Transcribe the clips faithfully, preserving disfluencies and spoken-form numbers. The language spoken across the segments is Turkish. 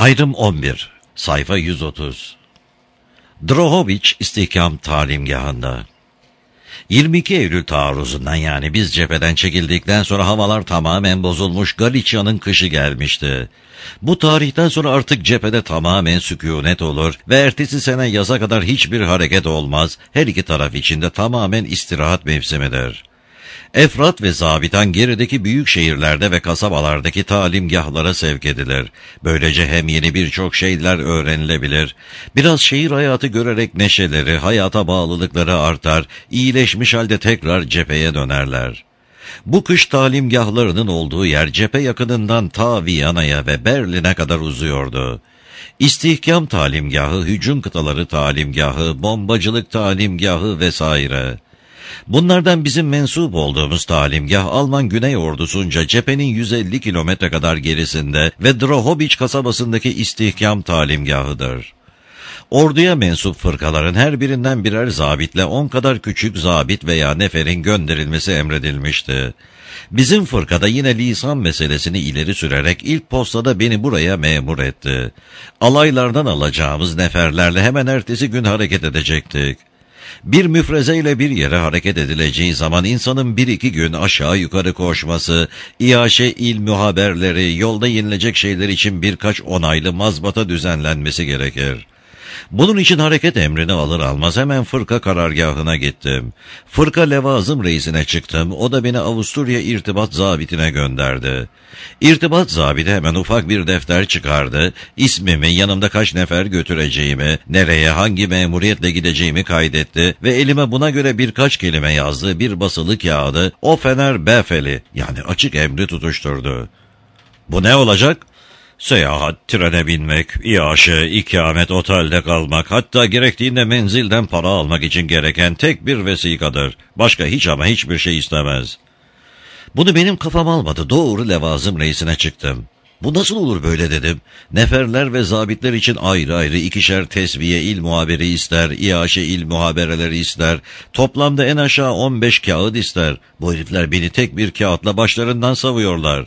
Ayrım on bir. Sayfa yüz otuz. Drohoviç İstihkam Talimgahı'nda. yirmi iki Eylül taarruzundan, yani biz cepheden çekildikten sonra havalar tamamen bozulmuş, Galicia'nın kışı gelmişti. Bu tarihten sonra artık cephede tamamen sükunet olur ve ertesi sene yaza kadar hiçbir hareket olmaz, her iki taraf içinde tamamen istirahat mevsimidir. Efrat ve zabitan gerideki büyük şehirlerde ve kasabalardaki talimgahlara sevk edilir. Böylece hem yeni birçok şeyler öğrenilebilir, biraz şehir hayatı görerek neşeleri, hayata bağlılıkları artar, iyileşmiş halde tekrar cepheye dönerler. Bu kış talimgahlarının olduğu yer cephe yakınından ta Viyana'ya ve Berlin'e kadar uzuyordu. İstihkam talimgahı, hücum kıtaları talimgahı, bombacılık talimgahı vesaire. Bunlardan bizim mensup olduğumuz talimgah Alman Güney Ordusu'nca cephenin yüz elli kilometre kadar gerisinde ve Drohoviç kasabasındaki istihkam talimgahıdır. Orduya mensup fırkaların her birinden birer zabitle on kadar küçük zabit veya neferin gönderilmesi emredilmişti. Bizim fırkada yine lisan meselesini ileri sürerek ilk postada beni buraya memur etti. Alaylardan alacağımız neferlerle hemen ertesi gün hareket edecektik. Bir müfrezeyle bir yere hareket edileceği zaman insanın bir iki gün aşağı yukarı koşması, iaşe ilmi haberleri, yolda yenilecek şeyler için birkaç onaylı mazbata düzenlenmesi gerekir. Bunun için hareket emrini alır almaz hemen fırka karargahına gittim. Fırka levazım reisine çıktım, o da beni Avusturya irtibat zabitine gönderdi. İrtibat zabiti hemen ufak bir defter çıkardı, ismimi, yanımda kaç nefer götüreceğimi, nereye, hangi memuriyetle gideceğimi kaydetti ve elime buna göre birkaç kelime yazdığı bir basılı kağıdı o fener befeli, yani açık emri tutuşturdu. Bu ne olacak? Seyahat, trene binmek, iaşe, ikamet, otelde kalmak, hatta gerektiğinde menzilden para almak için gereken tek bir vesikadır. Başka hiç ama hiçbir şey istemez. Bunu benim kafam almadı, doğru levazım reisine çıktım. Bu nasıl olur böyle dedim. Neferler ve zabitler için ayrı ayrı ikişer tesviye il muhabiri ister, iaşe il muhabereleri ister, toplamda en aşağı on beş kağıt ister. Bu herifler beni tek bir kağıtla başlarından savuyorlar.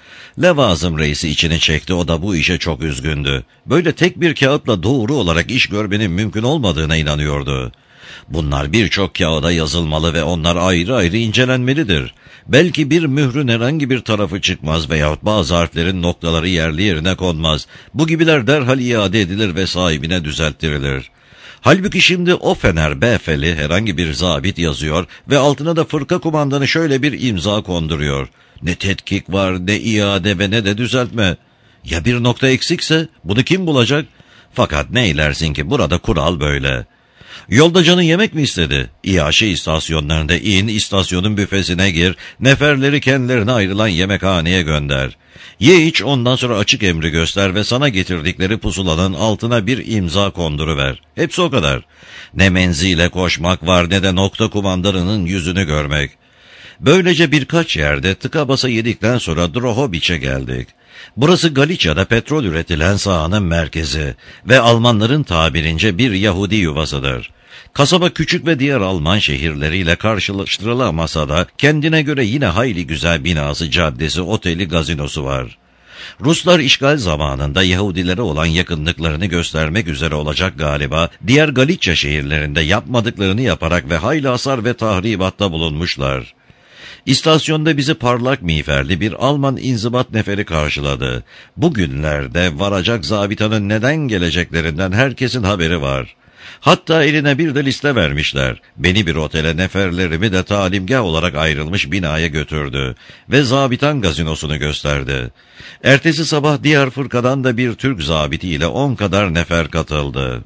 Levazım reisi içini çekti, o da bu işe çok üzgündü. Böyle tek bir kağıtla doğru olarak iş görmenin mümkün olmadığına inanıyordu. Bunlar birçok kağıda yazılmalı ve onlar ayrı ayrı incelenmelidir. Belki bir mührün herhangi bir tarafı çıkmaz veyahut bazı harflerin noktaları yerli yerine konmaz. Bu gibiler derhal iade edilir ve sahibine düzelttirilir. Halbuki şimdi o fener befeli herhangi bir zabit yazıyor ve altına da fırka kumandanı şöyle bir imza konduruyor. Ne tetkik var, ne iade ve ne de düzeltme. Ya bir nokta eksikse bunu kim bulacak? Fakat ne eylersin ki burada kural böyle. Yolda canın yemek mi istedi? İaşe istasyonlarında in, istasyonun büfesine gir, neferleri kendilerine ayrılan yemekhaneye gönder. Ye iç, ondan sonra açık emri göster ve sana getirdikleri pusulanın altına bir imza konduruver. Hepsi o kadar. Ne menzile koşmak var ne de nokta kumandanının yüzünü görmek. Böylece birkaç yerde tıka basa yedikten sonra Drohoviç'e geldik. Burası Galicia'da petrol üretilen sahanın merkezi ve Almanların tabirince bir Yahudi yuvasıdır. Kasaba küçük ve diğer Alman şehirleriyle karşılaştırılamasa da kendine göre yine hayli güzel binası, caddesi, oteli, gazinosu var. Ruslar işgal zamanında Yahudilere olan yakınlıklarını göstermek üzere olacak galiba, diğer Galicia şehirlerinde yapmadıklarını yaparak ve hayli hasar ve tahribatta bulunmuşlar. İstasyonda bizi parlak miğferli bir Alman inzibat neferi karşıladı. Bugünlerde varacak zabitanın neden geleceklerinden herkesin haberi var. Hatta eline bir de liste vermişler. Beni bir otele, neferlerimi de talimgah olarak ayrılmış binaya götürdü ve zabitan gazinosunu gösterdi. Ertesi sabah diğer fırkadan da bir Türk zabitiyle on kadar nefer katıldı.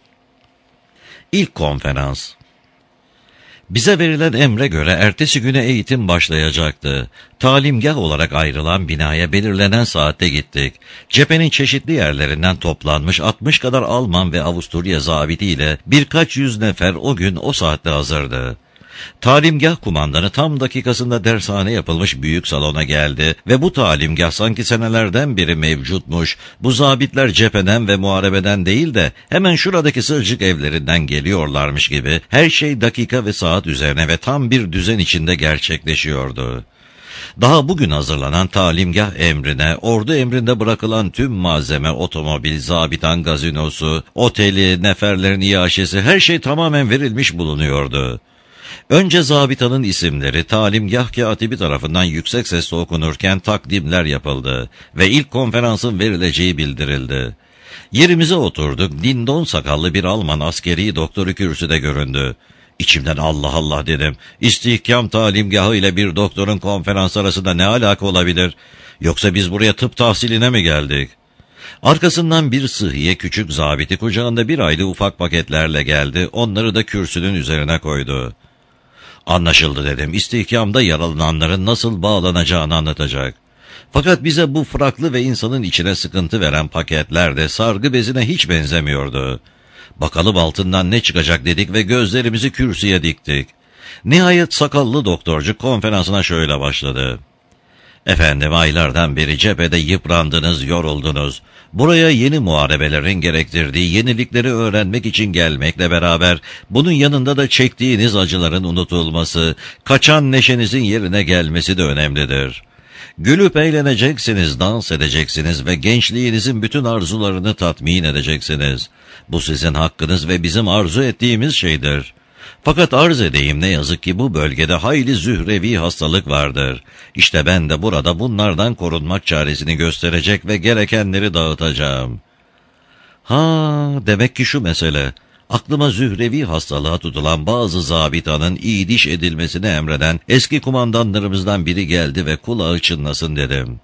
İlk konferans. Bize verilen emre göre ertesi güne eğitim başlayacaktı. Talimgah olarak ayrılan binaya belirlenen saatte gittik. Cephenin çeşitli yerlerinden toplanmış altmış kadar Alman ve Avusturya zabitiyle birkaç yüz nefer o gün o saatte hazırdı. Talimgah kumandanı tam dakikasında dershane yapılmış büyük salona geldi ve bu talimgah sanki senelerden beri mevcutmuş, bu zabitler cepheden ve muharebeden değil de hemen şuradaki sığcık evlerinden geliyorlarmış gibi her şey dakika ve saat üzerine ve tam bir düzen içinde gerçekleşiyordu. Daha bugün hazırlanan talimgah emrine, ordu emrinde bırakılan tüm malzeme, otomobil, zabitan gazinosu, oteli, neferlerin iaşesi, her şey tamamen verilmiş bulunuyordu. Önce zabitanın isimleri talimgah katibi tarafından yüksek sesle okunurken takdimler yapıldı ve ilk konferansın verileceği bildirildi. Yerimize oturduk, dindon sakallı bir Alman askeri doktoru kürsüde göründü. İçimden Allah Allah dedim. İstihkam talimgahı ile bir doktorun konferans arasında ne alaka olabilir? Yoksa biz buraya tıp tahsiline mi geldik? Arkasından bir sıhhiye küçük zabiti kucağında bir aylı ufak paketlerle geldi. Onları da kürsünün üzerine koydu. Anlaşıldı dedim. İstihkamda yaralananların nasıl bağlanacağını anlatacak. Fakat bize bu fraklı ve insanın içine sıkıntı veren paketler de sargı bezine hiç benzemiyordu. Bakalım altından ne çıkacak dedik ve gözlerimizi kürsüye diktik. Nihayet sakallı doktorcu konferansına şöyle başladı. Efendim, aylardan beri cephede yıprandınız, yoruldunuz. Buraya yeni muharebelerin gerektirdiği yenilikleri öğrenmek için gelmekle beraber bunun yanında da çektiğiniz acıların unutulması, kaçan neşenizin yerine gelmesi de önemlidir. Gülüp eğleneceksiniz, dans edeceksiniz ve gençliğinizin bütün arzularını tatmin edeceksiniz. Bu sizin hakkınız ve bizim arzu ettiğimiz şeydir. Fakat arz edeyim, ne yazık ki bu bölgede hayli zührevi hastalık vardır. İşte ben de burada bunlardan korunmak çaresini gösterecek ve gerekenleri dağıtacağım. Ha, demek ki şu mesele. Aklıma zührevi hastalığa tutulan bazı zabitanın iyiliş edilmesini emreden eski kumandanlarımızdan biri geldi ve kulağı çınlasın dedim.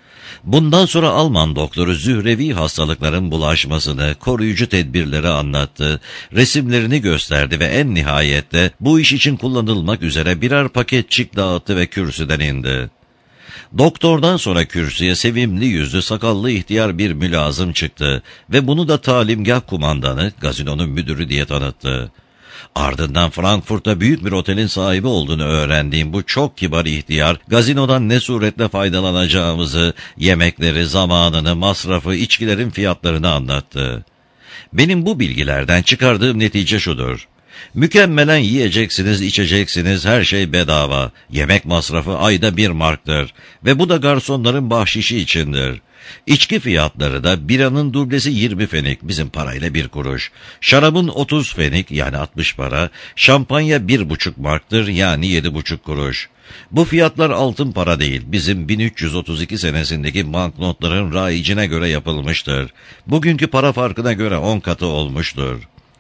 Bundan sonra Alman doktoru zührevi hastalıkların bulaşmasını, koruyucu tedbirleri anlattı, resimlerini gösterdi ve en nihayette bu iş için kullanılmak üzere birer paketçik dağıttı ve kürsüden indi. Doktordan sonra kürsüye sevimli yüzlü sakallı ihtiyar bir mülazım çıktı ve bunu da talimgah kumandanı, gazinonun müdürü diye tanıttı. Ardından Frankfurt'ta büyük bir otelin sahibi olduğunu öğrendiğim bu çok kibar ihtiyar, gazinodan ne suretle faydalanacağımızı, yemekleri, zamanını, masrafı, içkilerin fiyatlarını anlattı. Benim bu bilgilerden çıkardığım netice şudur. Mükemmelen yiyeceksiniz, içeceksiniz, her şey bedava. Yemek masrafı ayda bir marktır ve bu da garsonların bahşişi içindir. İçki fiyatları da biranın dublesi yirmi fenik, bizim parayla bir kuruş. Şarabın otuz fenik, yani altmış para. Şampanya bir buçuk marktır, yani yedi buçuk kuruş. Bu fiyatlar altın para değil, bizim bin üç yüz otuz iki senesindeki banknotların raicine göre yapılmıştır. Bugünkü para farkına göre on katı olmuştur.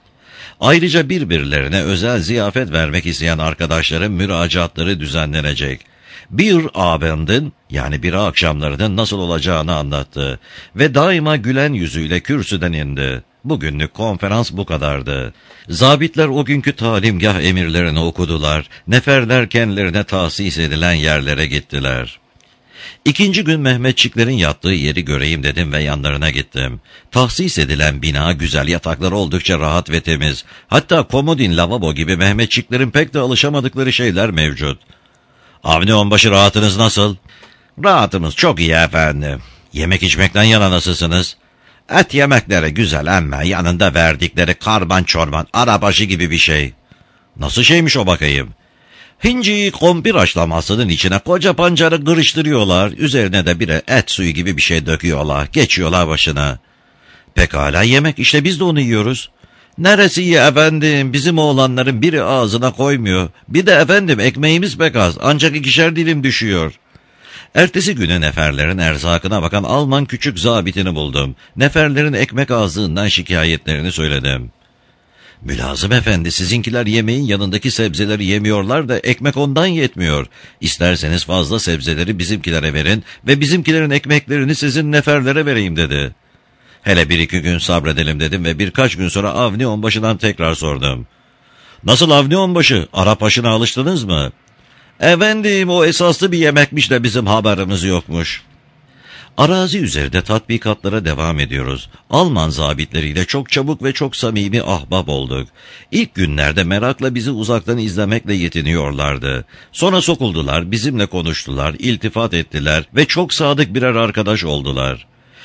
Ayrıca birbirlerine özel ziyafet vermek isteyen arkadaşların müracaatları düzenlenecek. Bir Abend'in, yani bir akşamlarının nasıl olacağını anlattı ve daima gülen yüzüyle kürsüden indi. Bugünlük konferans bu kadardı. Zabitler o günkü talimgah emirlerini okudular, neferler kendilerine tahsis edilen yerlere gittiler. İkinci gün Mehmetçiklerin yattığı yeri göreyim dedim ve yanlarına gittim. Tahsis edilen bina güzel, yatakları oldukça rahat ve temiz. Hatta komodin, lavabo gibi Mehmetçiklerin pek de alışamadıkları şeyler mevcut. Avni Onbaşı, rahatınız nasıl? Rahatımız çok iyi efendim. Yemek içmekten yana nasılsınız? Et yemekleri güzel ama yanında verdikleri karman çorman, arabaşı gibi bir şey. Nasıl şeymiş o bakayım? Hinciyi kumpir haşlamasının içine koca pancarı kırıştırıyorlar, üzerine de bire et suyu gibi bir şey döküyorlar, geçiyorlar başına. Pekala, yemek işte, biz de onu yiyoruz. Neresi iyi efendim, bizim oğlanların biri ağzına koymuyor. Bir de efendim ekmeğimiz pek az, ancak ikişer dilim düşüyor. Ertesi günü neferlerin erzakına bakan Alman küçük zabitini buldum. Neferlerin ekmek azlığından şikayetlerini söyledim. Mülazım efendi, sizinkiler yemeğin yanındaki sebzeleri yemiyorlar da ekmek ondan yetmiyor. İsterseniz fazla sebzeleri bizimkilere verin ve bizimkilerin ekmeklerini sizin neferlere vereyim dedi. Hele bir iki gün sabredelim dedim ve birkaç gün sonra Avni Onbaşı'dan tekrar sordum. Nasıl Avni Onbaşı, Arap aşına alıştınız mı? Efendim, o esaslı bir yemekmiş de bizim haberimiz yokmuş. Arazi üzerinde tatbikatlara devam ediyoruz. Alman zabitleriyle çok çabuk ve çok samimi ahbap olduk. İlk günlerde merakla bizi uzaktan izlemekle yetiniyorlardı. Sonra sokuldular, bizimle konuştular, iltifat ettiler ve çok sadık birer arkadaş oldular.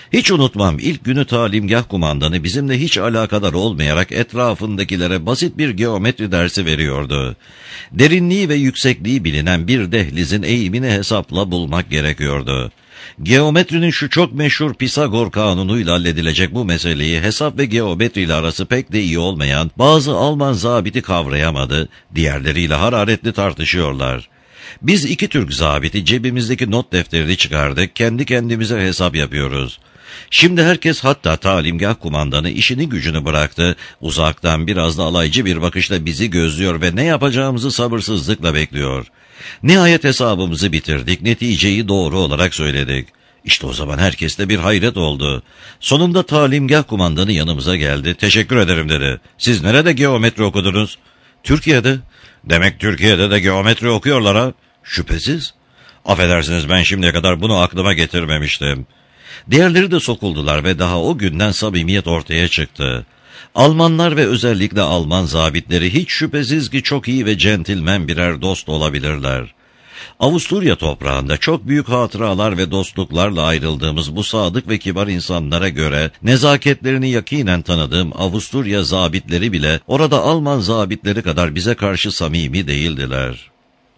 Hiç unutmam, ilk günü talimgah kumandanı bizimle hiç alakadar olmayarak etrafındakilere basit bir geometri dersi veriyordu. Derinliği ve yüksekliği bilinen bir dehlizin eğimini hesapla bulmak gerekiyordu. Geometrinin şu çok meşhur Pisagor kanunuyla halledilecek bu meseleyi hesap ve geometri ile arası pek de iyi olmayan bazı Alman zabiti kavrayamadı, diğerleriyle hararetli tartışıyorlar. Biz iki Türk zabiti cebimizdeki not defterini çıkardık, kendi kendimize hesap yapıyoruz. Şimdi herkes, hatta talimgah kumandanı işini gücünü bıraktı, uzaktan biraz da alaycı bir bakışla bizi gözlüyor ve ne yapacağımızı sabırsızlıkla bekliyor. Nihayet hesabımızı bitirdik, neticeyi doğru olarak söyledik. İşte o zaman herkeste bir hayret oldu. Sonunda talimgah kumandanı yanımıza geldi. Teşekkür ederim dedi. Siz nerede geometri okudunuz? Türkiye'de. Demek Türkiye'de de geometri okuyorlar ha? Şüphesiz. Affedersiniz, ben şimdiye kadar bunu aklıma getirmemiştim. Diğerleri de sokuldular ve daha o günden samimiyet ortaya çıktı. Almanlar ve özellikle Alman zabitleri hiç şüphesiz ki çok iyi ve centilmen birer dost olabilirler. Avusturya toprağında çok büyük hatıralar ve dostluklarla ayrıldığımız bu sadık ve kibar insanlara göre nezaketlerini yakinen tanıdığım Avusturya zabitleri bile orada Alman zabitleri kadar bize karşı samimi değildiler.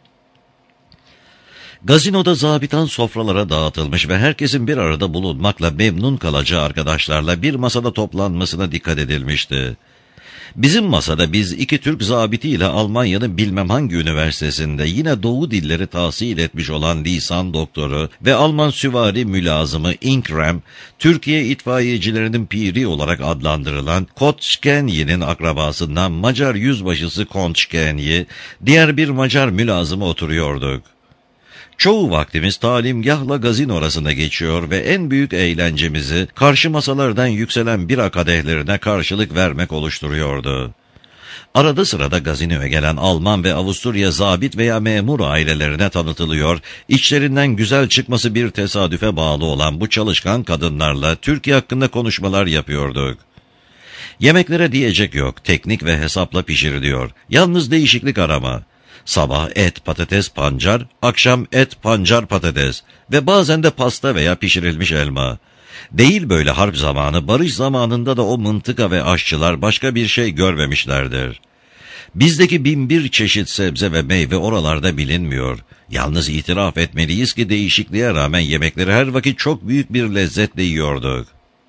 Gazinoda zabitan sofralara dağıtılmış ve herkesin bir arada bulunmakla memnun kalacağı arkadaşlarla bir masada toplanmasına dikkat edilmişti. Bizim masada biz iki Türk zabitiyle Almanya'nın bilmem hangi üniversitesinde yine Doğu dilleri tahsil etmiş olan lisan doktoru ve Alman süvari mülazımı Ingram, Türkiye itfaiyecilerinin piri olarak adlandırılan Koçkenyi'nin akrabasından Macar yüzbaşısı Konçkenyi, diğer bir Macar mülazımı oturuyorduk. Çoğu vaktimiz talimgahla gazino arasında geçiyor ve en büyük eğlencemizi karşı masalardan yükselen bira kadehlerine karşılık vermek oluşturuyordu. Arada sırada gazinoya gelen Alman ve Avusturya zabit veya memur ailelerine tanıtılıyor, içlerinden güzel çıkması bir tesadüfe bağlı olan bu çalışkan kadınlarla Türkiye hakkında konuşmalar yapıyorduk. Yemeklere diyecek yok, teknik ve hesapla pişiriliyor. Yalnız değişiklik arama. Sabah et, patates, pancar, akşam et, pancar, patates ve bazen de pasta veya pişirilmiş elma. Değil böyle harp zamanı, barış zamanında da o mıntıka ve aşçılar başka bir şey görmemişlerdir. Bizdeki bin bir çeşit sebze ve meyve oralarda bilinmiyor. Yalnız itiraf etmeliyiz ki değişikliğe rağmen yemekleri her vakit çok büyük bir lezzetle yiyorduk.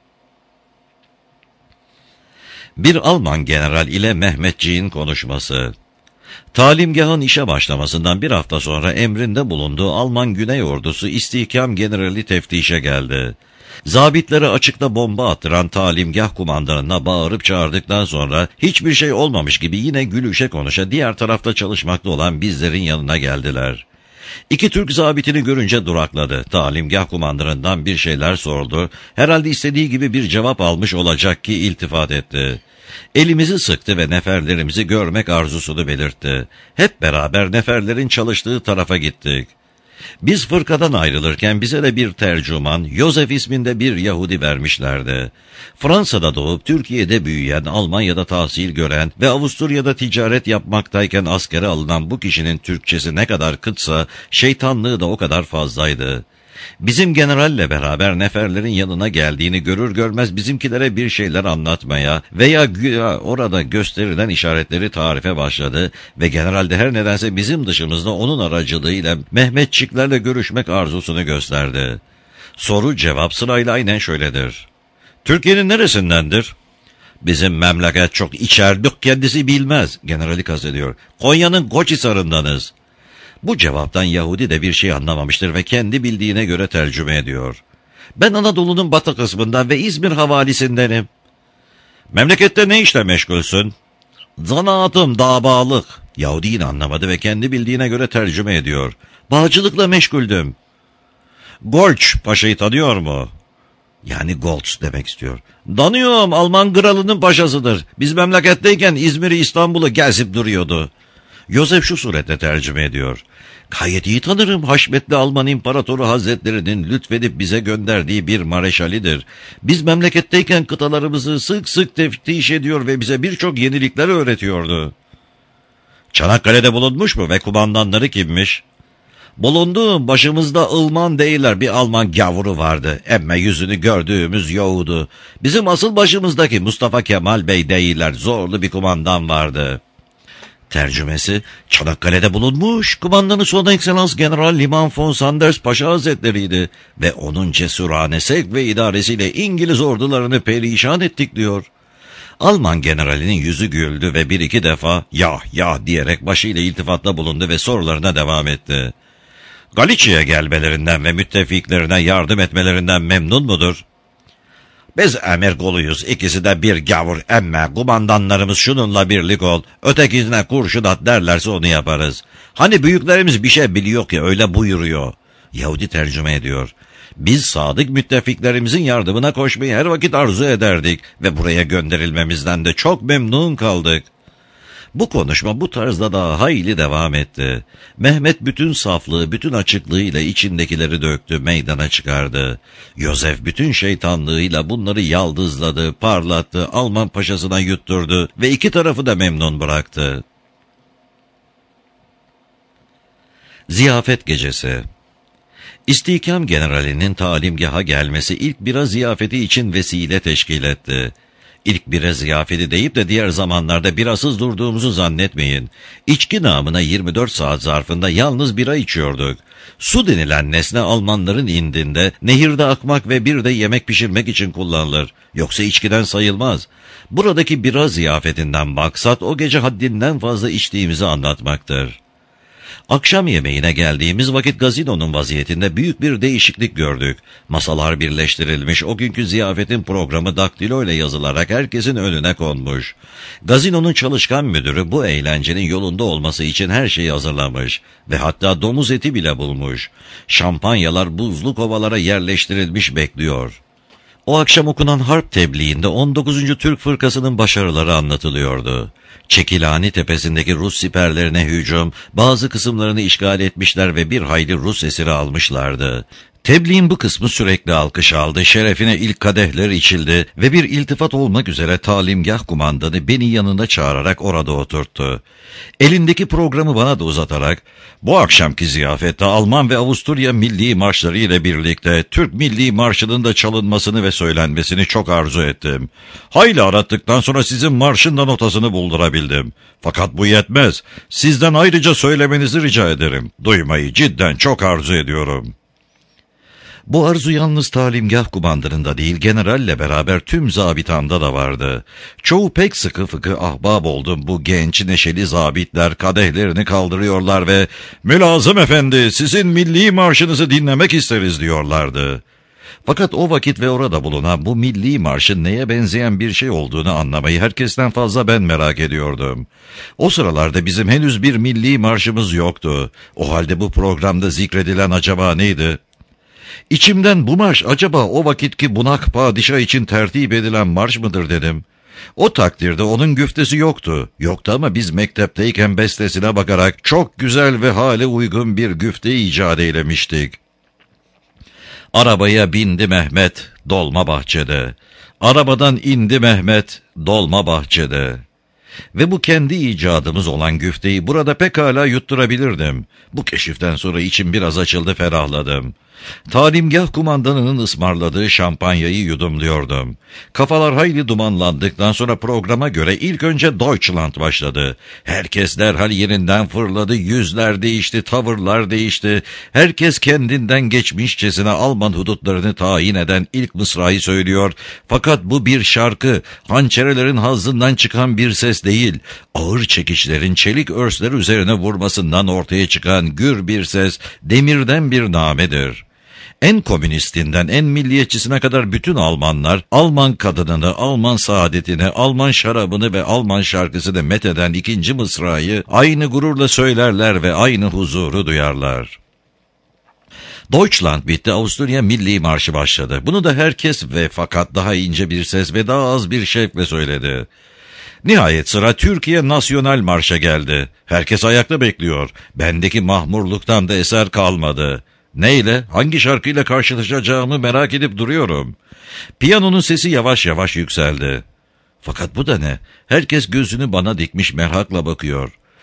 Bir Alman general ile Mehmetçiğin konuşması. Talimgahın işe başlamasından bir hafta sonra emrinde bulunduğu Alman Güney Ordusu İstihkam Generali teftişe geldi. Zabitlere açıkta bomba attıran talimgah kumandanına bağırıp çağırdıktan sonra hiçbir şey olmamış gibi yine gülüşe konuşa diğer tarafta çalışmakta olan bizlerin yanına geldiler. İki Türk zabitini görünce durakladı. Talimgah kumandanından bir şeyler sordu. Herhalde istediği gibi bir cevap almış olacak ki iltifat etti. Elimizi sıktı ve neferlerimizi görmek arzusunu belirtti. Hep beraber neferlerin çalıştığı tarafa gittik. Biz fırkadan ayrılırken bize de bir tercüman, Yosef isminde bir Yahudi vermişlerdi. Fransa'da doğup Türkiye'de büyüyen, Almanya'da tahsil gören ve Avusturya'da ticaret yapmaktayken askere alınan bu kişinin Türkçesi ne kadar kıtsa, şeytanlığı da o kadar fazlaydı. Bizim generalle beraber neferlerin yanına geldiğini görür görmez bizimkilere bir şeyler anlatmaya veya güya orada gösterilen işaretleri tarife başladı ve general de her nedense bizim dışımızda onun aracılığıyla Mehmetçiklerle görüşmek arzusunu gösterdi. Soru cevap sırayla aynen şöyledir. Türkiye'nin neresindendir? Bizim memleket çok içerdik, kendisi bilmez. Generali kastediyor. Konya'nın Koçhisar'ındanız. Bu cevaptan Yahudi de bir şey anlamamıştır ve kendi bildiğine göre tercüme ediyor. Ben Anadolu'nun batı kısmından ve İzmir havalisindenim. Memlekette ne işle meşgulsün? Zanaatım dağbağlık. Yahudi yine anlamadı ve kendi bildiğine göre tercüme ediyor. Bağcılıkla meşguldüm. Golç Paşa'yı tanıyor mu? Yani Goltz demek istiyor. Tanıyorum, Alman kralının paşasıdır. Biz memleketteyken İzmir'i İstanbul'u gezip duruyordu. Yosef şu surette tercüme ediyor. Gayet iyi tanırım, Haşmetli Alman İmparatoru Hazretlerinin lütfedip bize gönderdiği bir mareşalidir. Biz memleketteyken kıtalarımızı sık sık teftiş ediyor ve bize birçok yenilikler öğretiyordu. Çanakkale'de bulunmuş mu ve kumandanları kimmiş? Bulunduğum başımızda Alman değiller bir Alman gavuru vardı. Emme yüzünü gördüğümüz yoğdu. Bizim asıl başımızdaki Mustafa Kemal Bey değiller, zorlu bir kumandan vardı. Tercümesi, Çanakkale'de bulunmuş kumandanı Son Ekselans General Liman von Sanders Paşa Hazretleri'ydi ve onun cesurane sevk ve idaresiyle İngiliz ordularını perişan ettik diyor. Alman generalinin yüzü güldü ve bir iki defa yah yah diyerek başıyla iltifatta bulundu ve sorularına devam etti. Galicia'ya gelmelerinden ve müttefiklerine yardım etmelerinden memnun mudur? Biz emir kuluyuz, ikisi de bir gavur emme, kumandanlarımız şununla birlik ol, ötekisine kurşun at derlerse onu yaparız. Hani büyüklerimiz bir şey biliyor ki öyle buyuruyor. Yahudi tercüme ediyor. Biz sadık müttefiklerimizin yardımına koşmayı her vakit arzu ederdik ve buraya gönderilmemizden de çok memnun kaldık. Bu konuşma bu tarzda daha hayli devam etti. Mehmet bütün saflığı, bütün açıklığıyla içindekileri döktü, meydana çıkardı. Yosef bütün şeytanlığıyla bunları yaldızladı, parlattı, Alman paşasına yutturdu ve iki tarafı da memnun bıraktı. Ziyafet gecesi. İstihkam generalinin talimgaha gelmesi ilk bira ziyafeti için vesile teşkil etti. İlk bira ziyafeti deyip de diğer zamanlarda birasız durduğumuzu zannetmeyin. İçki namına yirmi dört saat zarfında yalnız bira içiyorduk. Su denilen nesne Almanların indinde, nehirde akmak ve bir de yemek pişirmek için kullanılır. Yoksa içkiden sayılmaz. Buradaki bira ziyafetinden maksat o gece haddinden fazla içtiğimizi anlatmaktır. Akşam yemeğine geldiğimiz vakit gazinonun vaziyetinde büyük bir değişiklik gördük. Masalar birleştirilmiş, o günkü ziyafetin programı daktilo ile yazılarak herkesin önüne konmuş. Gazinonun çalışkan müdürü bu eğlencenin yolunda olması için her şeyi hazırlamış ve hatta domuz eti bile bulmuş. Şampanyalar buzlu kovalara yerleştirilmiş bekliyor. O akşam okunan harp tebliğinde on dokuzuncu Türk Fırkası'nın başarıları anlatılıyordu. Çekilhane tepesindeki Rus siperlerine hücum, bazı kısımlarını işgal etmişler ve bir hayli Rus esiri almışlardı. Tebliğin bu kısmı sürekli alkış aldı, şerefine ilk kadehler içildi ve bir iltifat olmak üzere talimgah kumandanı beni yanına çağırarak orada oturttu. Elindeki programı bana da uzatarak, bu akşamki ziyafette Alman ve Avusturya milli marşları ile birlikte Türk milli marşının da çalınmasını ve söylenmesini çok arzu ettim. Hayli arattıktan sonra sizin marşın da notasını buldurabildim. Fakat bu yetmez. Sizden ayrıca söylemenizi rica ederim. Duymayı cidden çok arzu ediyorum. Bu arzu yalnız talimgah kumandanında değil, generalle beraber tüm zabitanda da vardı. Çoğu pek sıkı fıkı ahbab oldum bu genç neşeli zabitler kadehlerini kaldırıyorlar ve "Mülazım efendi, sizin milli marşınızı dinlemek isteriz" diyorlardı. Fakat o vakit ve orada bulunan bu milli marşın neye benzeyen bir şey olduğunu anlamayı herkesten fazla ben merak ediyordum. O sıralarda bizim henüz bir milli marşımız yoktu. O halde bu programda zikredilen acaba neydi? İçimden bu marş acaba o vakitki bunak padişah için tertip edilen marş mıdır dedim. O takdirde onun güftesi yoktu. Yoktu ama biz mektepteyken bestesine bakarak çok güzel ve hale uygun bir güfte icat eylemiştik. Arabaya bindi Mehmet, dolma bahçede. Arabadan indi Mehmet, dolma bahçede. Ve bu kendi icadımız olan güfteyi burada pekala yutturabilirdim. Bu keşiften sonra içim biraz açıldı, ferahladım. Talimgah kumandanının ısmarladığı şampanyayı yudumluyordum. Kafalar hayli dumanlandıktan sonra programa göre ilk önce Deutschland başladı. Herkes derhal yerinden fırladı, yüzler değişti, tavırlar değişti. Herkes kendinden geçmişçesine Alman hudutlarını tayin eden ilk mısrayı söylüyor. Fakat bu bir şarkı, hançerelerin hazzından çıkan bir ses değil, ağır çekiçlerin çelik örsler üzerine vurmasından ortaya çıkan gür bir ses, demirden bir namedir. En komünistinden en milliyetçisine kadar bütün Almanlar, Alman kadınını, Alman saadetini, Alman şarabını ve Alman şarkısını metheden ikinci mısrayı aynı gururla söylerler ve aynı huzuru duyarlar. Deutschland bitti, Avusturya milli marşı başladı. Bunu da herkes ve fakat daha ince bir ses ve daha az bir şevkle söyledi. Nihayet sıra Türkiye Nasyonal Marş'a geldi. Herkes ayakta bekliyor. Bendeki mahmurluktan da eser kalmadı. Neyle, hangi şarkıyla karşılaşacağımı merak edip duruyorum. Piyanonun sesi yavaş yavaş yükseldi. Fakat bu da ne? Herkes gözünü bana dikmiş merakla bakıyor.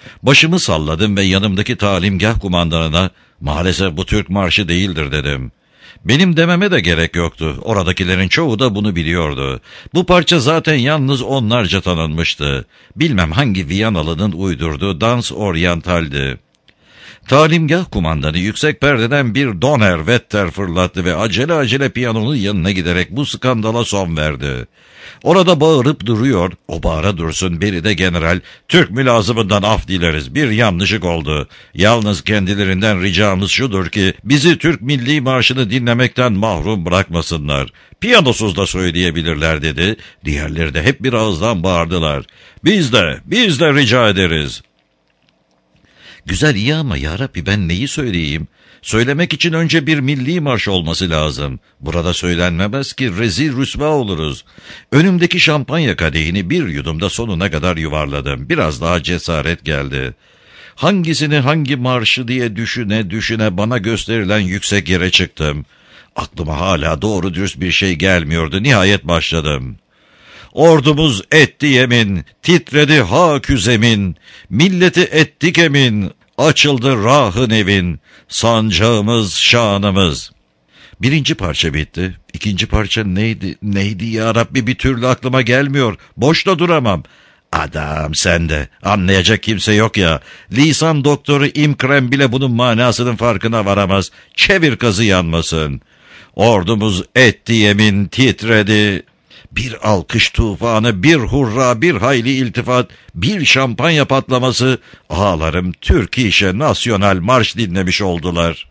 Başımı salladım ve yanımdaki talimgah kumandanına maalesef bu Türk marşı değildir dedim. Benim dememe de gerek yoktu. Oradakilerin çoğu da bunu biliyordu. Bu parça zaten yalnız onlarca tanınmıştı. Bilmem hangi Viyanalı'nın uydurduğu Dans Oriental'di. Talimgah kumandanı yüksek perdeden bir Donnerwetter fırlattı ve acele acele piyanonun yanına giderek bu skandala son verdi. Orada bağırıp duruyor, o bağıra dursun, biri de general, Türk mülazımından af dileriz, bir yanlışlık oldu. Yalnız kendilerinden ricamız şudur ki, bizi Türk Milli Marşı'nı dinlemekten mahrum bırakmasınlar. Piyanosuz da söyleyebilirler dedi, diğerleri de hep bir ağızdan bağırdılar. Biz de, biz de rica ederiz. Güzel iyi ama yarabbi ben neyi söyleyeyim? Söylemek için önce bir milli marş olması lazım. Burada söylenmemez ki rezil rüsva oluruz. Önümdeki şampanya kadehini bir yudumda sonuna kadar yuvarladım. Biraz daha cesaret geldi. Hangisini hangi marşı diye düşüne düşüne bana gösterilen yüksek yere çıktım. Aklıma hala doğru dürüst bir şey gelmiyordu. Nihayet başladım. Ordumuz etti yemin, titredi hakü zemin, milleti ettik emin, açıldı rahın evin, sancağımız şanımız. Birinci parça bitti. İkinci parça neydi? Neydi ya Rabbi, bir türlü aklıma gelmiyor. Boşta duramam. Adam sen de, anlayacak kimse yok ya. Lisan doktoru İmkrem bile bunun manasının farkına varamaz. Çevir kazı yanmasın. Ordumuz etti yemin, titredi. Bir alkış tufanı, bir hurra, bir hayli iltifat, bir şampanya patlaması, ağalarım Türkişe Nasyonal Marş dinlemiş oldular.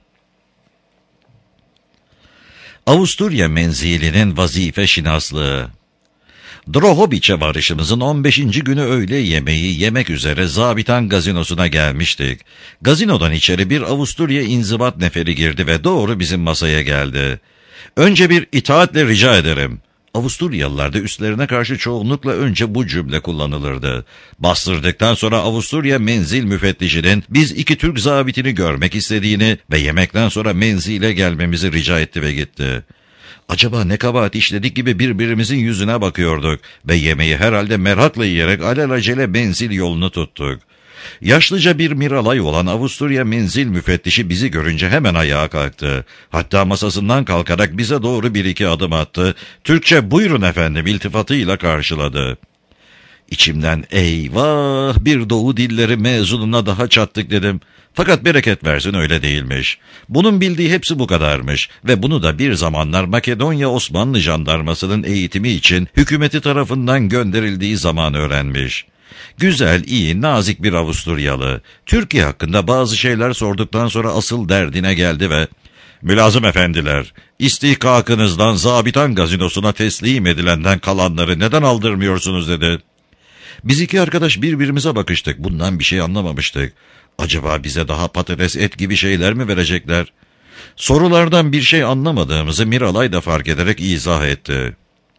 Avusturya menzilinin vazife şinaslığı. Drohobiç'e varışımızın on beşinci günü öğle yemeği yemek üzere Zabitan gazinosuna gelmiştik. Gazinodan içeri bir Avusturya inzibat neferi girdi ve doğru bizim masaya geldi. Önce bir itaatle rica ederim. Avusturyalılarda üstlerine karşı çoğunlukla önce bu cümle kullanılırdı. Bastırdıktan sonra Avusturya menzil müfettişinin biz iki Türk zabitini görmek istediğini ve yemekten sonra menzile gelmemizi rica etti ve gitti. Acaba ne kabahat işledik gibi birbirimizin yüzüne bakıyorduk ve yemeği herhalde merakla yiyerek alelacele menzil yolunu tuttuk. Yaşlıca bir miralay olan Avusturya menzil müfettişi bizi görünce hemen ayağa kalktı. Hatta masasından kalkarak bize doğru bir iki adım attı. Türkçe buyurun efendim iltifatıyla karşıladı. İçimden eyvah bir doğu dilleri mezununa daha çattık dedim. Fakat bereket versin öyle değilmiş. Bunun bildiği hepsi bu kadarmış ve bunu da bir zamanlar Makedonya Osmanlı jandarmasının eğitimi için hükümeti tarafından gönderildiği zaman öğrenmiş. Güzel, iyi, nazik bir Avusturyalı. Türkiye hakkında bazı şeyler sorduktan sonra asıl derdine geldi ve "Mülazım efendiler, istihkakınızdan Zabitan gazinosuna teslim edilenden kalanları neden aldırmıyorsunuz?" dedi. Biz iki arkadaş birbirimize bakıştık. Bundan bir şey anlamamıştık. Acaba bize daha patates, et gibi şeyler mi verecekler? Sorulardan bir şey anlamadığımızı Miralay da fark ederek izah etti.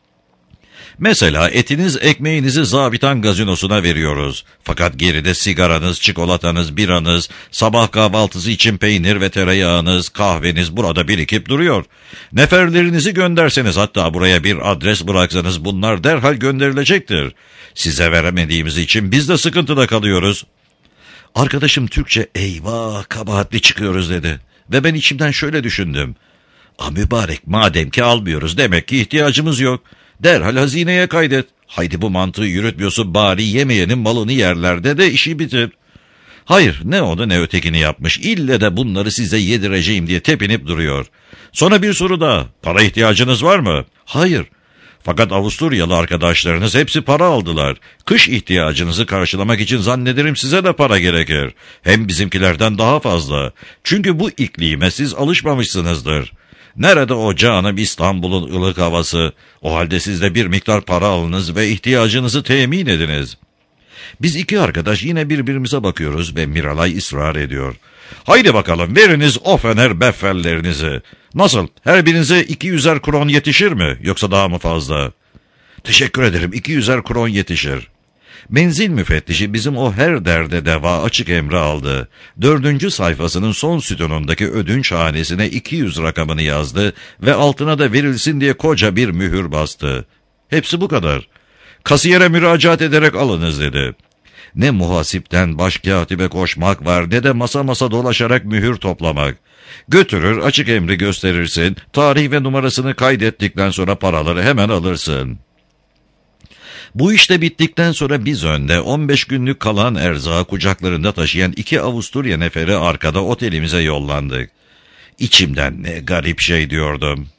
Mesela etiniz, ekmeğinizi Zabitan gazinosuna veriyoruz. Fakat geride sigaranız, çikolatanız, biranız, sabah kahvaltısı için peynir ve tereyağınız, kahveniz burada birikip duruyor. Neferlerinizi gönderseniz, hatta buraya bir adres bıraksanız bunlar derhal gönderilecektir. Size veremediğimiz için biz de sıkıntıda kalıyoruz. Arkadaşım Türkçe eyvah kabahatli çıkıyoruz dedi. Ve ben içimden şöyle düşündüm. Ah mübarek, madem ki almıyoruz demek ki ihtiyacımız yok. Derhal hazineye kaydet. Haydi bu mantığı yürütmüyorsun, bari yemeyenin malını yerlerde de işi bitir. Hayır, ne onu ne ötekini yapmış. İlle de bunları size yedireceğim diye tepinip duruyor. Sonra bir soru daha. Para ihtiyacınız var mı? Hayır. Fakat Avusturyalı arkadaşlarınız hepsi para aldılar. Kış ihtiyacınızı karşılamak için zannederim size de para gerekir. Hem bizimkilerden daha fazla. Çünkü bu iklime siz alışmamışsınızdır. Nerede o canım İstanbul'un ılık havası? O halde siz de bir miktar para alınız ve ihtiyacınızı temin ediniz. Biz iki arkadaş yine birbirimize bakıyoruz ve Miralay ısrar ediyor. Haydi bakalım veriniz o fener beffellerinizi. Nasıl, her birinize iki yüzer kron yetişir mi, yoksa daha mı fazla? Teşekkür ederim, iki yüzer kron yetişir. Menzil müfettişi bizim o her derde deva açık emri aldı. Dördüncü sayfasının son sütunundaki ödünç hanesine iki yüz rakamını yazdı ve altına da verilsin diye koca bir mühür bastı. Hepsi bu kadar. Kasiyere müracaat ederek alınız dedi. Ne muhasipten başkatibe koşmak var, ne de masa masa dolaşarak mühür toplamak. Götürür, açık emri gösterirsin, tarih ve numarasını kaydettikten sonra paraları hemen alırsın. Bu işte bittikten sonra biz önde, on beş günlük kalan erzağı kucaklarında taşıyan iki Avusturya neferi arkada otelimize yollandık. İçimden ne garip şey diyordum.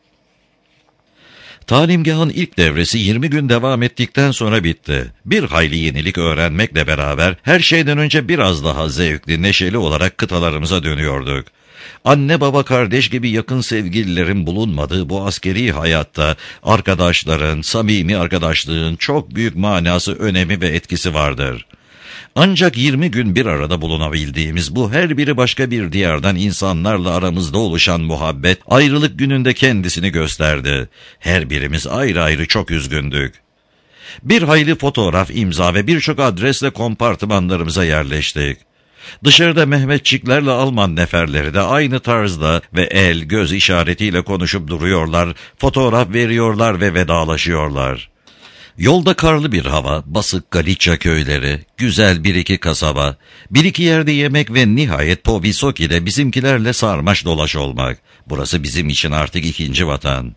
Talimgahın ilk devresi yirmi gün devam ettikten sonra bitti. Bir hayli yenilik öğrenmekle beraber her şeyden önce biraz daha zevkli, neşeli olarak kıtalarımıza dönüyorduk. Anne baba kardeş gibi yakın sevgililerin bulunmadığı bu askeri hayatta arkadaşların, samimi arkadaşlığın çok büyük manası, önemi ve etkisi vardır. Ancak yirmi gün bir arada bulunabildiğimiz bu her biri başka bir diyardan insanlarla aramızda oluşan muhabbet ayrılık gününde kendisini gösterdi. Her birimiz ayrı ayrı çok üzgündük. Bir hayli fotoğraf, imza ve birçok adresle kompartımanlarımıza yerleştik. Dışarıda Mehmetçiklerle Alman neferleri de aynı tarzda ve el göz işaretiyle konuşup duruyorlar, fotoğraf veriyorlar ve vedalaşıyorlar. Yolda karlı bir hava, basık Galicia köyleri, güzel bir iki kasaba, bir iki yerde yemek ve nihayet Povisoki'de bizimkilerle sarmaş dolaş olmak. Burası bizim için artık ikinci vatan.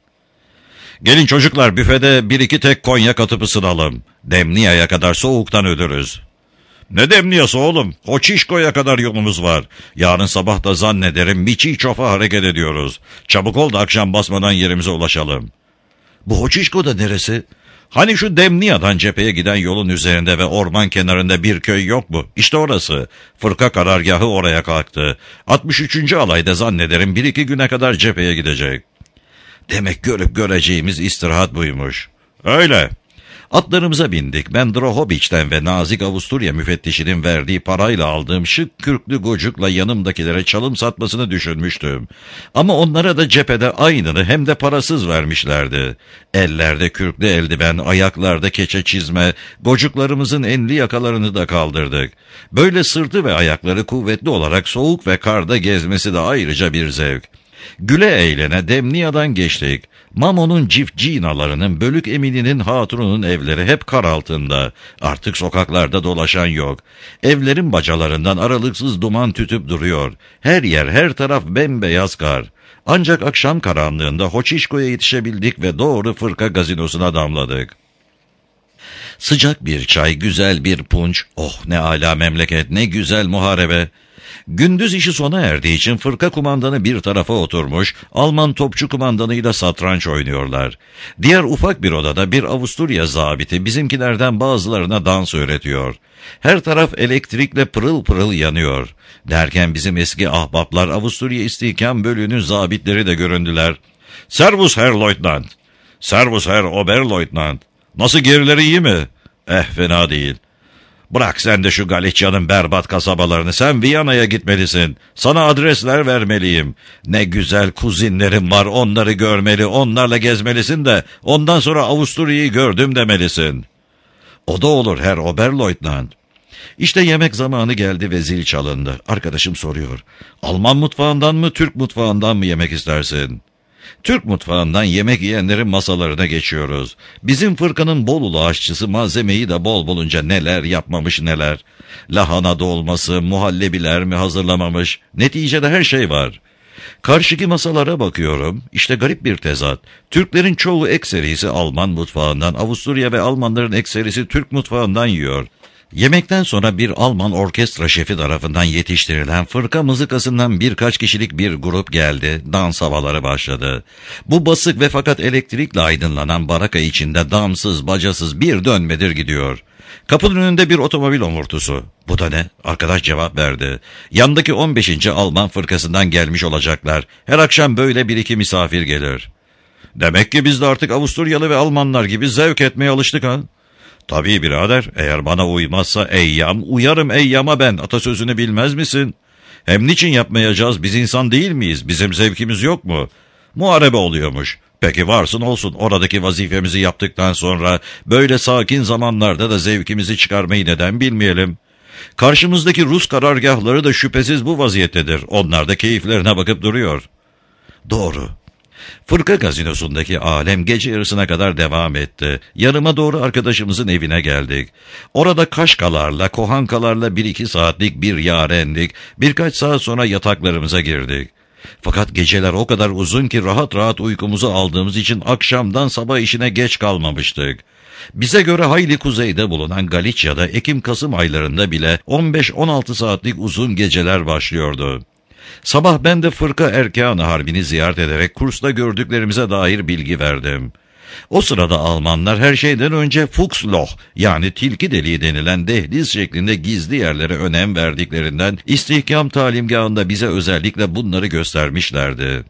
Gelin çocuklar, büfede bir iki tek konyak atıp ısınalım. Demniya'ya kadar soğuktan ölürüz. Ne Demniya'sı oğlum? Hoçişko'ya kadar yolumuz var. Yarın sabah da zannederim Miçiçov'a hareket ediyoruz. Çabuk ol da akşam basmadan yerimize ulaşalım. Bu Hoçişko da neresi? Hani şu Demniya'dan cepheye giden yolun üzerinde ve orman kenarında bir köy yok mu? İşte orası. Fırka karargahı oraya kalktı. altmış üçüncü alayda zannederim bir iki güne kadar cepheye gidecek. Demek görüp göreceğimiz istirahat buymuş. Öyle. Atlarımıza bindik. Ben Drohobiç'ten ve nazik Avusturya müfettişinin verdiği parayla aldığım şık kürklü gocukla yanımdakilere çalım satmasını düşünmüştüm. Ama onlara da cephede aynını hem de parasız vermişlerdi. Ellerde kürklü eldiven, ayaklarda keçe çizme, gocuklarımızın enli yakalarını da kaldırdık. Böyle sırtı ve ayakları kuvvetli olarak soğuk ve karda gezmesi de ayrıca bir zevk. Güle eğlene Demniya'dan geçtik. Mamo'nun cifcinalarının, Bölük Emini'nin hatununun evleri hep kar altında. Artık sokaklarda dolaşan yok. Evlerin bacalarından aralıksız duman tütüp duruyor. Her yer, her taraf bembeyaz kar. Ancak akşam karanlığında Hoçişko'ya yetişebildik ve doğru Fırka gazinosuna damladık. Sıcak bir çay, güzel bir punç. Oh ne âlâ memleket, ne güzel muharebe. Gündüz işi sona erdiği için Fırka kumandanı bir tarafa oturmuş, Alman topçu kumandanıyla satranç oynuyorlar. Diğer ufak bir odada bir Avusturya zabiti bizimkilerden bazılarına dans öğretiyor. Her taraf elektrikle pırıl pırıl yanıyor. Derken bizim eski ahbaplar Avusturya İstihkam Bölüğü'nün zabitleri de göründüler. "Servus Herr Leutnant." "Servus Herr Oberleutnant." "Nasıl, gerileri iyi mi?" "Eh, fena değil." "Bırak sen de şu Galicia'nın berbat kasabalarını, sen Viyana'ya gitmelisin. Sana adresler vermeliyim. Ne güzel kuzinlerim var, onları görmeli, onlarla gezmelisin de ondan sonra Avusturya'yı gördüm demelisin." "O da olur Herr Oberleutnant." İşte yemek zamanı geldi ve zil çalındı. Arkadaşım soruyor. "Alman mutfağından mı, Türk mutfağından mı yemek istersin?" Türk mutfağından yemek yiyenlerin masalarına geçiyoruz. Bizim fırkanın Bolulu aşçısı malzemeyi de bol bulunca neler yapmamış neler. Lahana dolması, muhallebiler mi hazırlamamış. Neticede her şey var. Karşıki masalara bakıyorum. İşte garip bir tezat. Türklerin çoğu ekserisi Alman mutfağından, Avusturya ve Almanların ekserisi Türk mutfağından yiyor. Yemekten sonra bir Alman orkestra şefi tarafından yetiştirilen Fırka mızıkasından birkaç kişilik bir grup geldi, dans havaları başladı. Bu basık ve fakat elektrikle aydınlanan baraka içinde damsız bacasız bir dönmedir gidiyor. Kapının önünde bir otomobil omurtusu. "Bu da ne?" Arkadaş cevap verdi. "Yandaki on beşinci Alman fırkasından gelmiş olacaklar. Her akşam böyle bir iki misafir gelir." "Demek ki biz de artık Avusturyalı ve Almanlar gibi zevk etmeye alıştık ha?" "Tabii birader, eğer bana uymazsa eyyam, uyarım eyyama ben, atasözünü bilmez misin? Hem niçin yapmayacağız, biz insan değil miyiz, bizim zevkimiz yok mu? Muharebe oluyormuş. Peki varsın olsun, oradaki vazifemizi yaptıktan sonra böyle sakin zamanlarda da zevkimizi çıkarmayı neden bilmeyelim? Karşımızdaki Rus karargahları da şüphesiz bu vaziyettedir, onlar da keyiflerine bakıp duruyor." Doğru. Fırka gazinosundaki alem gece yarısına kadar devam etti. Yarıma doğru arkadaşımızın evine geldik. Orada kaşkalarla, kohankalarla bir iki saatlik bir yarendik. Birkaç saat sonra yataklarımıza girdik. Fakat geceler o kadar uzun ki rahat rahat uykumuzu aldığımız için akşamdan sabah işine geç kalmamıştık. Bize göre hayli kuzeyde bulunan Galicia'da Ekim-Kasım aylarında bile on beş on altı saatlik uzun geceler başlıyordu. Sabah ben de Fırka Erkanı Harbi'ni ziyaret ederek kursta gördüklerimize dair bilgi verdim. O sırada Almanlar her şeyden önce Fuchsloch yani tilki deliği denilen dehliz şeklinde gizli yerlere önem verdiklerinden istihkam talimgahında bize özellikle bunları göstermişlerdi.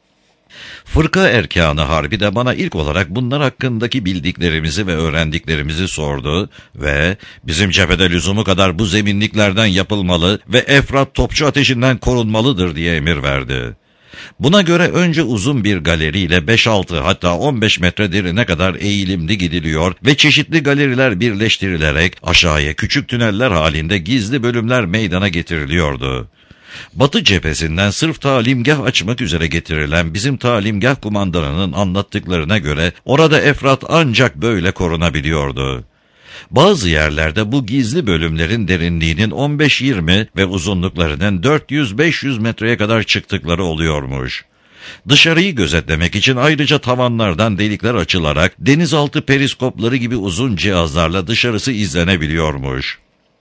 Fırka Erkanı Harbi de bana ilk olarak bunlar hakkındaki bildiklerimizi ve öğrendiklerimizi sordu ve bizim cephede lüzumu kadar bu zeminliklerden yapılmalı ve efrat topçu ateşinden korunmalıdır diye emir verdi. Buna göre önce uzun bir galeriyle beş altı hatta on beş metre derine kadar eğilimli gidiliyor ve çeşitli galeriler birleştirilerek aşağıya küçük tüneller halinde gizli bölümler meydana getiriliyordu. Batı cephesinden sırf talimgah açmak üzere getirilen bizim talimgah kumandanının anlattıklarına göre orada efrat ancak böyle korunabiliyordu. Bazı yerlerde bu gizli bölümlerin derinliğinin on beş yirmi ve uzunluklarının dört yüz beş yüz metreye kadar çıktıkları oluyormuş. Dışarıyı gözetlemek için ayrıca tavanlardan delikler açılarak denizaltı periskopları gibi uzun cihazlarla dışarısı izlenebiliyormuş.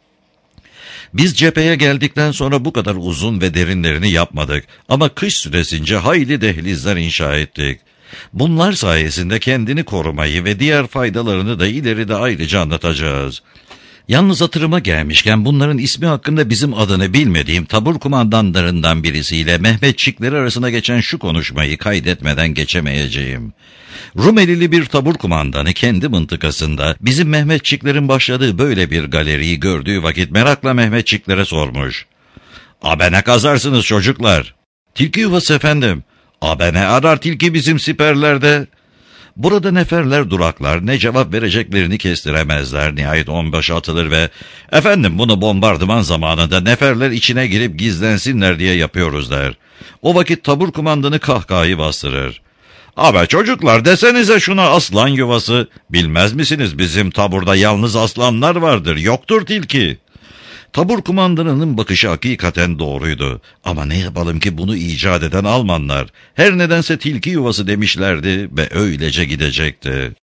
Biz cepheye geldikten sonra bu kadar uzun ve derinlerini yapmadık ama kış süresince hayli dehlizler inşa ettik. Bunlar sayesinde kendini korumayı ve diğer faydalarını da ileride ayrıca anlatacağız. Yalnız hatırıma gelmişken bunların ismi hakkında bizim adını bilmediğim tabur kumandanlarından birisiyle Mehmetçikleri arasında geçen şu konuşmayı kaydetmeden geçemeyeceğim. Rumelili bir tabur kumandanı kendi mıntıkasında bizim Mehmetçiklerin başladığı böyle bir galeriyi gördüğü vakit merakla Mehmetçiklere sormuş. "Abe ne kazarsınız çocuklar?" "Tilki yuvası efendim." "Abe ne arar tilki bizim siperlerde?" Burada neferler duraklar, ne cevap vereceklerini kestiremezler. Nihayet onbaşı atılır ve "Efendim bunu bombardıman zamanında neferler içine girip gizlensinler diye yapıyoruz" der. O vakit tabur kumandanı kahkahayı bastırır. "Abi çocuklar desenize şuna aslan yuvası. Bilmez misiniz bizim taburda yalnız aslanlar vardır, yoktur tilki." Tabur kumandanının bakışı hakikaten doğruydu. Ama ne yapalım ki bunu icat eden Almanlar. Her nedense tilki yuvası demişlerdi ve öylece gidecekti.